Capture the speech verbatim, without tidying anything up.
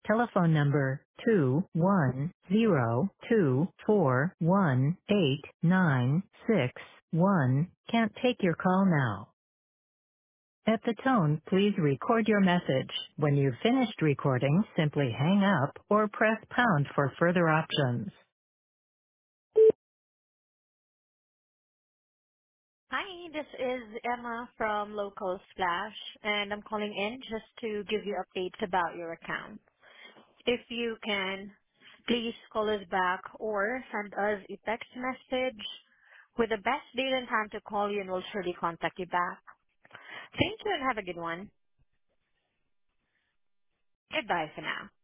telephone number two one zero two four one eight nine six one can't take your call now. At the tone, please record your message. When you've finished recording, simply hang up or press pound for further options. Hi, this is Emma from Local Splash, and I'm calling in just to give you updates about your account. If you can, please call us back or send us a text message with the best date and time to call you, and we'll surely contact you back. Thank you and have a good one. Goodbye for now.